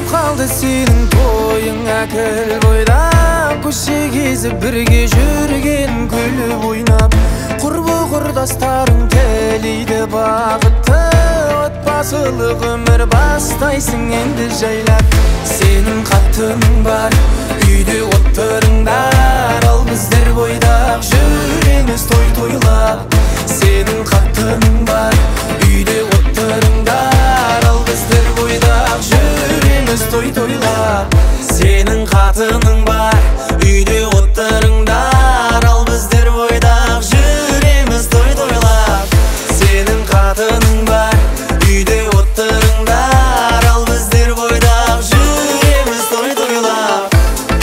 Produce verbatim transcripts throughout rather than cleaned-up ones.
қалды сенің тойыңа кіл бойдақ көше кезіп бірге жүрген күліп ойнап құрбы құрдастарың тілейді бақытты отбасылық өмір бастайсың енді жайлап сенің қатының бар үйде отырыңдар ал біздер бойдақ жүреміз той тойлап сенің қатының бар үйде отырыңдар ал біздер бойдақ жүреміз той тойлап сенің қатының бар үйде отырыңдар ал біздер бойдақ жүреміз той тойлап сенің қатының бар үйде отырыңдар ал біздер бойдақ жүреміз той тойлап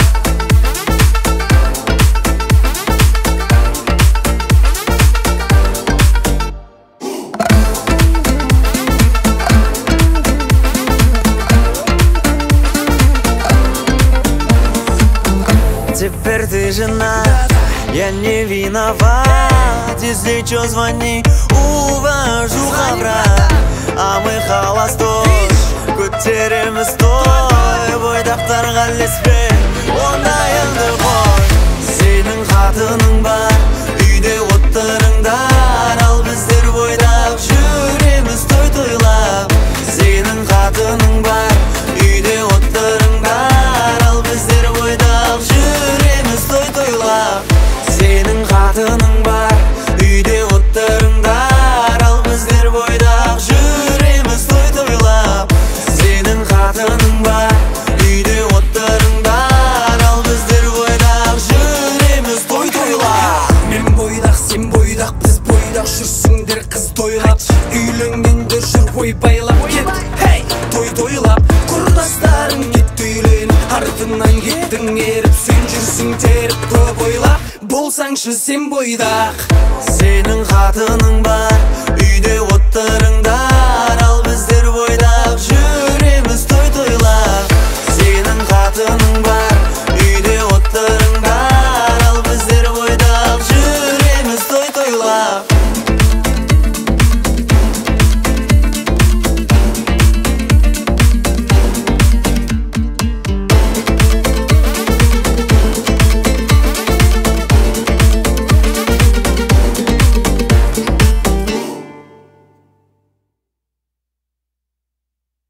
Теперь ты жена, я не виноват. Если чё, звони, увожу хабра. А мы холостой, көтереміз той. Бойдақтарға ілеспе, ондайыңды қой. Сенің қатының бар, үйде отырыңдар. Ал біздер бойдақ жүреміз той тойлап. Сенің қатының бар, үйде отырыңдар. Ал біздер бойдақ жүреміз той тойлап сенің қатының бар үйде отырыңдар ал біздер бойдақ жүреміз той тойлап сенің қатының бар үйде отырыңдар ал біздер бойдақ жүреміз той тойлап мен бойдақ сен бойдақ біз бойдақ жүрсіңдер қыз тойлап үйленгендер жүр ойбайлап кет хей той тойлап құрдастарың кетті үйлен артынан кеттің еріп сен жүрсің теріп көп ойлап болсаңшы сен бойдақ сенің қатының бар үйде отыр